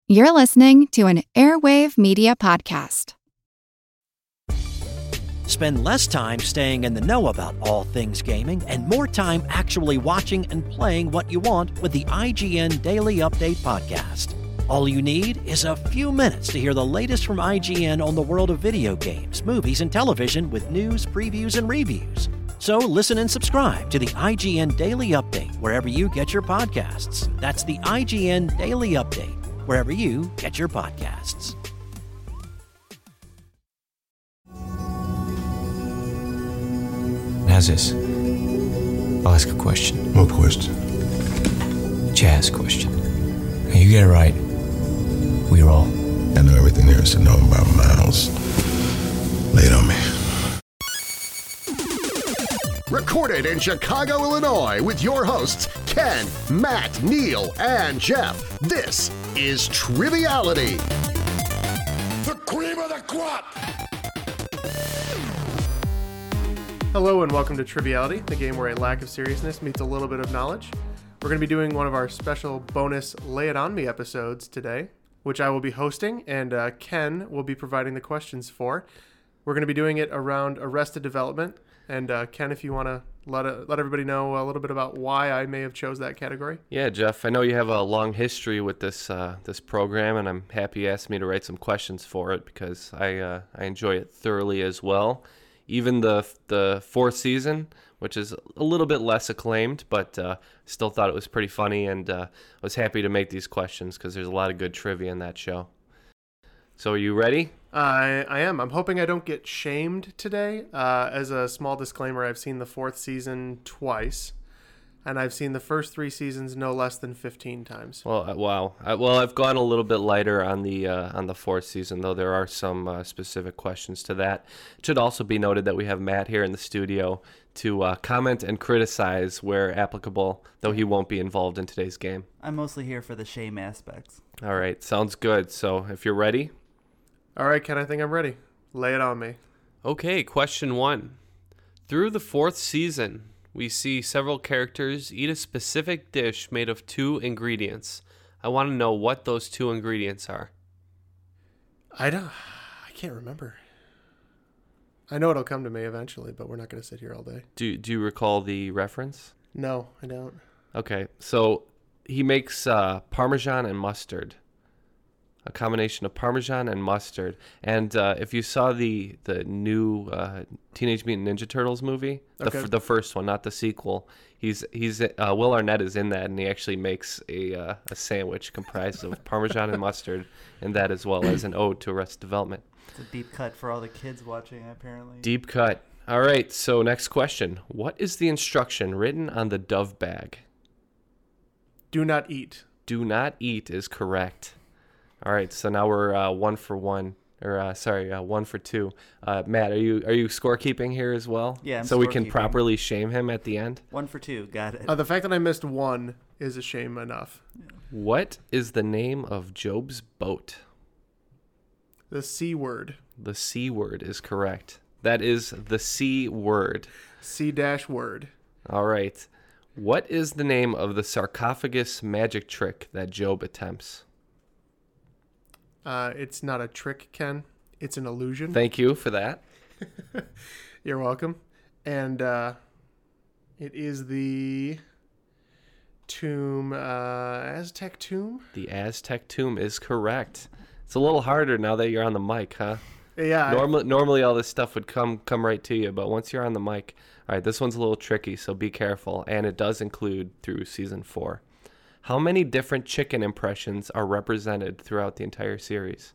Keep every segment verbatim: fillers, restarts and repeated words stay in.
You're listening to an Airwave Media Podcast. Spend less time staying in the know about all things gaming and more time actually watching and playing what you want with the I G N Daily Update podcast. All you need is a few minutes to hear the latest from I G N on the world of video games, movies, and television with news, previews, and reviews. So listen and subscribe to the I G N Daily Update wherever you get your podcasts. That's the I G N Daily Update, wherever you get your podcasts. How's this? I'll ask a question. What question? Jazz question. Now you get it right. We're all. I know everything there is to know about Miles. Lay it on me. Recorded in Chicago, Illinois, with your hosts, Ken, Matt, Neil, and Jeff. This is Triviality. The cream of the crop! Hello and welcome to Triviality, the game where a lack of seriousness meets a little bit of knowledge. We're going to be doing one of our special bonus Lay It On Me episodes today, which I will be hosting, and uh, Ken will be providing the questions for. We're going to be doing it around Arrested Development. And uh, Ken, if you want to let uh, let everybody know a little bit about why I may have chose that category. Yeah, Jeff, I know you have a long history with this uh, this program, and I'm happy you asked me to write some questions for it because I uh, I enjoy it thoroughly as well. Even the the fourth season, which is a little bit less acclaimed, but uh, still thought it was pretty funny, and uh, was happy to make these questions because there's a lot of good trivia in that show. So are you ready? I I am. I'm hoping I don't get shamed today. Uh, as a small disclaimer, I've seen the fourth season twice, and I've seen the first three seasons no less than fifteen times. Well, uh, wow. I, well, I've gone a little bit lighter on the uh, on the fourth season, though there are some uh, specific questions to that. It should also be noted that we have Matt here in the studio to uh, comment and criticize where applicable, though he won't be involved in today's game. I'm mostly here for the shame aspects. All right, sounds good. So if you're ready. All right, Ken, I think I'm ready. Lay it on me. Okay, question one. Through the fourth season, we see several characters eat a specific dish made of two ingredients. I want to know what those two ingredients are. I don't. I can't remember. I know it'll come to me eventually, but we're not going to sit here all day. Do Do you recall the reference? No, I don't. Okay, so he makes uh, Parmesan and mustard. A combination of Parmesan and mustard. And uh, if you saw the the new uh, Teenage Mutant Ninja Turtles movie, the okay. f- the first one, not the sequel, he's he's uh, Will Arnett is in that, and he actually makes a uh, a sandwich comprised of Parmesan and mustard, and that as well as an ode to Arrested Development. It's a deep cut for all the kids watching, apparently. Deep cut. All right. So next question: what is the instruction written on the Dove bag? Do not eat. Do not eat is correct. All right, so now we're uh, one for one, or uh, sorry, uh, one for two. Uh, Matt, are you are you scorekeeping here as well? Yeah, I'm so we can scorekeeping. properly shame him at the end. One for two, got it. Uh, the fact that I missed one is a shame enough. What is the name of Job's boat? The C word. The C word is correct. That is the C word. C dash word. All right. What is the name of the sarcophagus magic trick that Job attempts? Uh, it's not a trick, Ken. It's an illusion. Thank you for that. You're welcome. And uh, it is the tomb, uh, Aztec tomb? The Aztec tomb is correct. It's a little harder now that you're on the mic, huh? Yeah. Normally, normally all this stuff would come come right to you, but once you're on the mic, all right, this one's a little tricky, so be careful. And it does include through season four. How many different chicken impressions are represented throughout the entire series?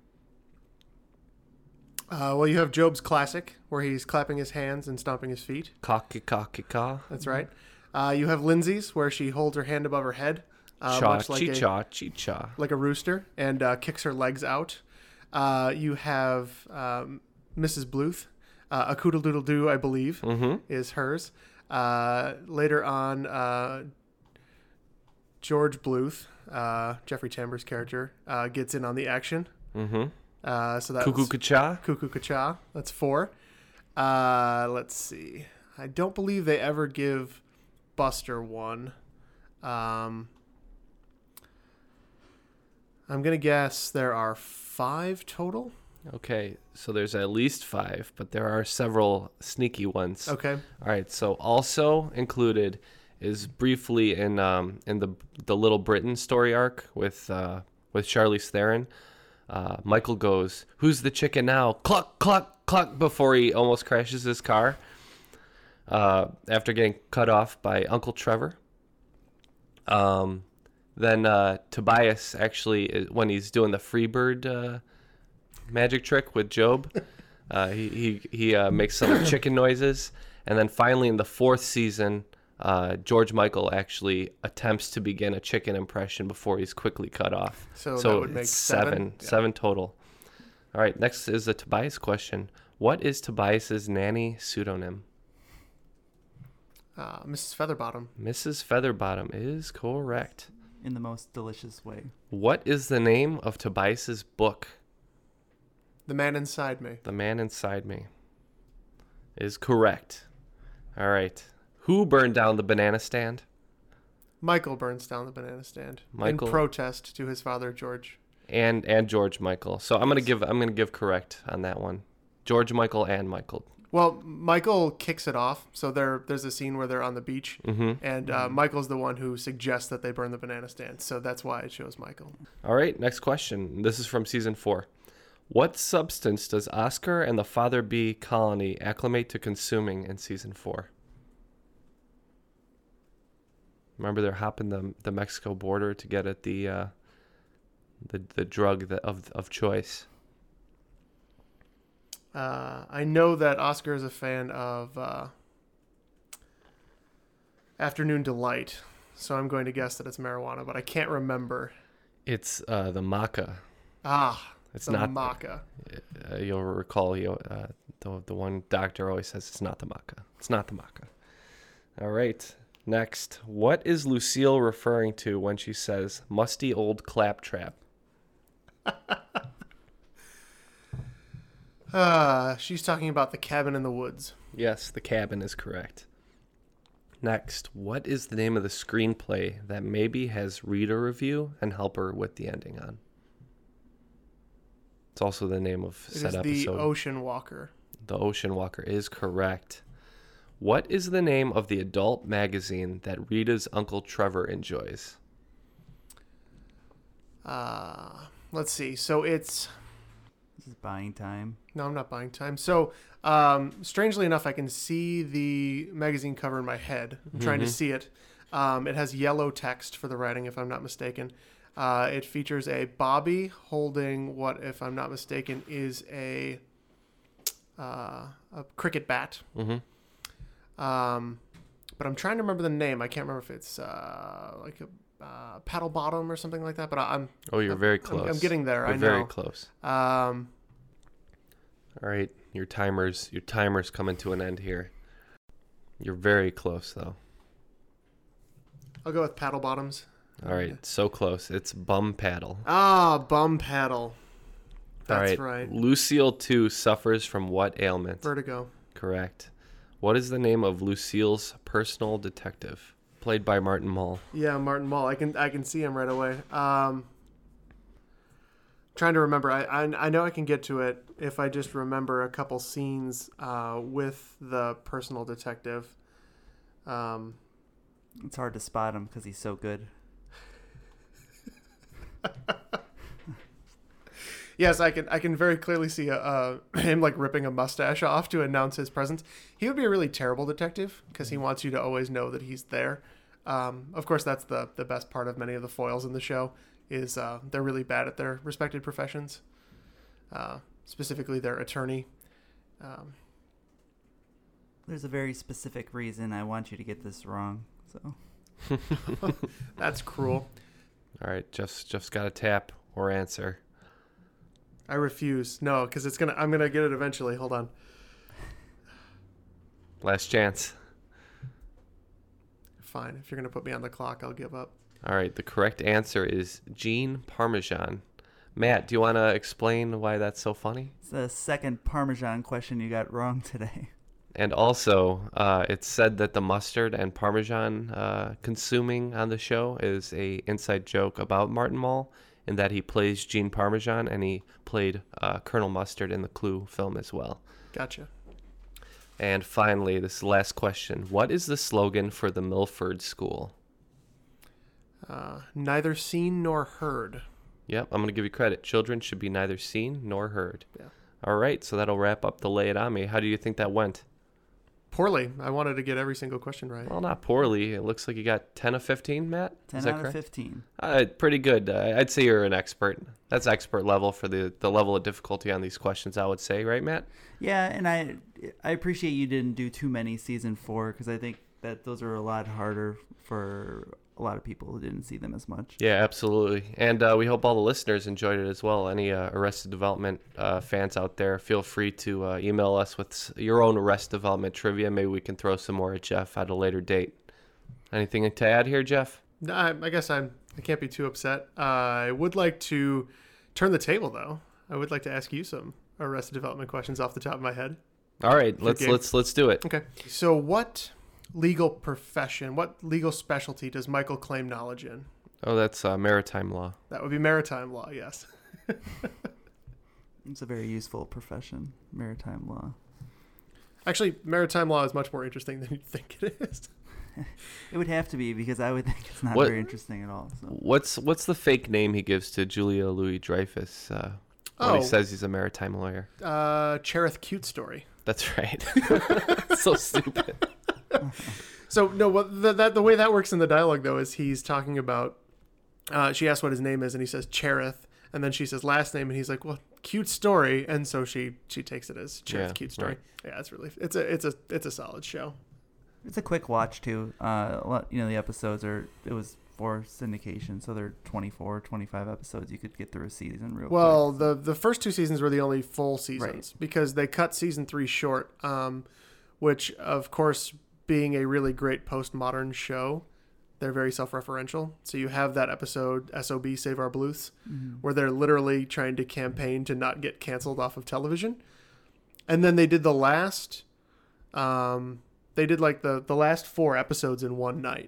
Uh, well, you have Job's classic, where he's clapping his hands and stomping his feet. Ka-ki-ka-ki-ka. That's right. Uh, you have Lindsay's, where she holds her hand above her head. Uh, cha, much like chi, a, cha, chi, cha. Like a rooster, and uh, kicks her legs out. Uh, you have um, Missus Bluth. Uh, a coodle-doodle-doo, I believe, mm-hmm. is hers. Uh, later on... Uh, George Bluth, uh, Jeffrey Tambor's character, uh, gets in on the action. Mm-hmm. Uh, so that's Cuckoo Ka-cha. Cuckoo Ka-cha. That's four. Uh, let's see. I don't believe they ever give Buster one. Um, I'm going to guess there are five total. Okay, so there's at least five, but there are several sneaky ones. Okay. All right, so also included is briefly in um, in the the Little Britain story arc with uh, with Charlize Theron. Uh, Michael goes, "Who's the chicken now?" Cluck, cluck, cluck, before he almost crashes his car uh, after getting cut off by Uncle Trevor. Um, then uh, Tobias actually, when he's doing the Freebird uh, magic trick with Job, uh, he he, he uh, makes some chicken noises. And then finally in the fourth season, uh, George Michael actually attempts to begin a chicken impression before he's quickly cut off. So, so that would it's make seven, seven. Yeah. seven total. All right, next is a Tobias question. What is Tobias's nanny pseudonym? Uh, Missus Featherbottom. Missus Featherbottom is correct. In the most delicious way. What is the name of Tobias's book? The Man Inside Me. The Man Inside Me is correct. All right. Who burned down the banana stand? Michael burns down the banana stand Michael. in protest to his father, George. And and George Michael. So I'm gonna give I'm gonna give correct on that one. George Michael and Michael. Well, Michael kicks it off. So there, there's a scene where they're on the beach, mm-hmm. and uh, Michael's the one who suggests that they burn the banana stand. So that's why it shows Michael. All right, next question. This is from season four. What substance does Oscar and the Father Bee colony acclimate to consuming in season four? Remember, they're hopping the the Mexico border to get at the uh, the the drug that, of of choice. Uh, I know that Oscar is a fan of uh, Afternoon Delight, so I'm going to guess that it's marijuana, but I can't remember. It's uh, the maca. Ah, it's the not maca. Uh, you'll recall you uh, the the one doctor always says it's not the maca. It's not the maca. All right. Next, what is Lucille referring to when she says musty old claptrap? uh, she's talking about the cabin in the woods. Yes, the cabin is correct. Next, what is the name of the screenplay that maybe has reader review and help her with the ending on? It's also the name of it said is episode. The Ocean Walker. The Ocean Walker is correct. What is the name of the adult magazine that Rita's Uncle Trevor enjoys? Uh, let's see. So it's... This is Buying Time. No, I'm not Buying Time. So, um, strangely enough, I can see the magazine cover in my head. I'm trying Mm-hmm. to see it. Um, it has yellow text for the writing, if I'm not mistaken. Uh, it features a Bobby holding what, if I'm not mistaken, is a uh, a cricket bat. Mm-hmm. Um, but I'm trying to remember the name. I can't remember if it's uh, like a uh, Paddle Bottom or something like that. But I, I'm oh, you're I'm, very close. I'm, I'm getting there. You're I know. very close. Um, All right, your timers, your timers coming to an end here. You're very close though. I'll go with Paddle Bottoms. All right, so close. It's Bum Paddle. Ah, Bum Paddle. That's All right. right. Lucille too suffers from what ailment? Vertigo. Correct. What is the name of Lucille's personal detective, played by Martin Mull? Yeah, Martin Mull. I can I can see him right away. Um, trying to remember. I, I I know I can get to it if I just remember a couple scenes uh, with the personal detective. Um, it's hard to spot him because he's so good. Yes, I can. I can very clearly see a, uh, him like ripping a mustache off to announce his presence. He would be a really terrible detective because he wants you to always know that he's there. Um, of course, that's the the best part of many of the foils in the show is uh, they're really bad at their respected professions, uh, specifically their attorney. Um, There's a very specific reason I want you to get this wrong. So that's cruel. All right, Jeff's Jeff's got a tap or answer. I refuse. No, because it's gonna. I'm gonna get it eventually. Hold on. Last chance. Fine. If you're gonna put me on the clock, I'll give up. All right. The correct answer is Gene Parmesan. Matt, do you want to explain why that's so funny? It's the second Parmesan question you got wrong today. And also, uh, it's said that the mustard and Parmesan uh, consuming on the show is a inside joke about Martin Mull in that he plays Gene Parmesan, and he played uh, Colonel Mustard in the Clue film as well. Gotcha. And finally, this last question. What is the slogan for the Milford School? Uh, neither seen nor heard. Yep, I'm going to give you credit. Children should be neither seen nor heard. Yeah. All right, so that'll wrap up the Lay It On Me. How do you think that went? Poorly. I wanted to get every single question right. Well, not poorly. It looks like you got ten of fifteen, Matt. ten Is that out correct? of fifteen. Uh, pretty good. Uh, I'd say you're an expert. That's expert level for the, the level of difficulty on these questions, I would say. Right, Matt? Yeah, and I I appreciate you didn't do too many season four because I think that those are a lot harder for a lot of people who didn't see them as much. Yeah, absolutely. And uh, we hope all the listeners enjoyed it as well. Any uh, Arrested Development uh, fans out there, feel free to uh, email us with your own Arrested Development trivia. Maybe we can throw some more at Jeff at a later date. Anything to add here, Jeff? No, I, I guess I'm, I can't be too upset. Uh, I would like to turn the table, though. I would like to ask you some Arrested Development questions off the top of my head. All right, let's game. let's let's do it. Okay. So what legal profession, what legal specialty does Michael claim knowledge in? Oh, that's uh, maritime law. That would be maritime law, yes. It's a very useful profession, maritime law. Actually, maritime law is much more interesting than you think it is. It would have to be because I would think it's not What- very interesting at all. So. What's what's the fake name he gives to Julia Louis-Dreyfus uh, when Oh. he says he's a maritime lawyer? Uh, Cherith Cute Story. That's right. So stupid. So no, what the, that the way that works in the dialogue though is he's talking about. Uh, she asks what his name is, and he says Cherith, and then she says last name, and he's like, "Well, cute story," and so she she takes it as Cherith Yeah, Cute Story. right. Yeah, it's really it's a it's a it's a solid show. It's a quick watch too. Uh, a lot, you know, the episodes are it was for syndication, so they're twenty-four, twenty-five episodes. You could get through a season real Well, quick. the the first two seasons were the only full seasons because they cut season three short, um, which of course, being a really great postmodern show, they're very self-referential. So you have that episode S O B Save Our Bluths, Mhm. where they're literally trying to campaign to not get canceled off of television, and then they did the last, um, they did like the the last four episodes in one night.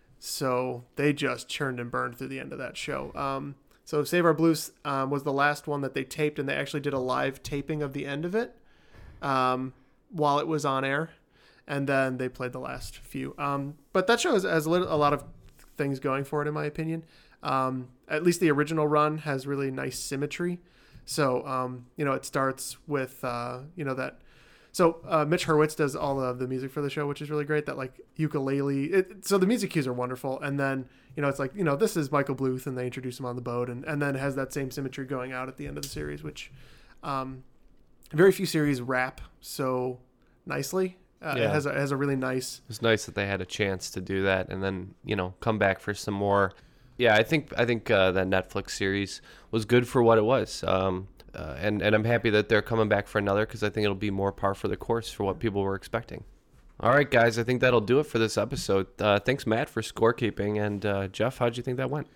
So they just churned and burned through the end of that show. Um, so Save Our Blues um, was the last one that they taped, and they actually did a live taping of the end of it um, while it was on air, and then they played the last few. Um, but that show has, has a little- a lot of things going for it, in my opinion. Um, at least the original run has really nice symmetry. So, um, you know, it starts with, uh, you know, that... So uh, Mitch Hurwitz does all of the music for the show, which is really great. That like ukulele. It, so the music cues are wonderful, and then you know it's like you know this is Michael Bluth, and they introduce him on the boat, and, and then it has that same symmetry going out at the end of the series, which um, very few series wrap so nicely. Uh, Yeah. It has a, it has a really nice. It's nice that they had a chance to do that and then, you know, come back for some more. Yeah, I think I think uh, that Netflix series was good for what it was. Um, uh, and, and I'm happy that they're coming back for another because I think it'll be more par for the course for what people were expecting. All right, guys, I think that'll do it for this episode. Uh, thanks, Matt, for scorekeeping. And uh, Jeff, how'd you think that went?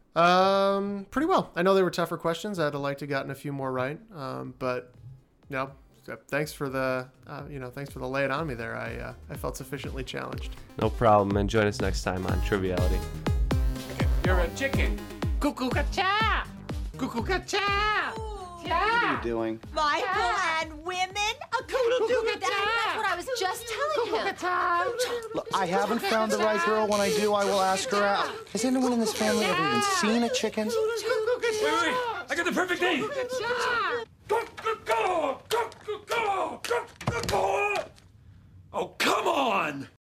Um, pretty well. I know they were tougher questions. I'd have liked to have gotten a few more right. Um, but you know, thanks for the uh, you know thanks for the lay it on me there. I uh, I felt sufficiently challenged. No problem. And join us next time on Triviality. You're a chicken. Cuckoo-ca-cha! Cuckoo-ca-cha! What are you doing? Michael and women? A coodle-doo-ga-da. That's what I was just telling him. Look, I haven't found the right girl. When I do, I will ask her out. Has anyone in this family ever even seen a chicken? Wait, wait, I got the perfect name. Oh, come on!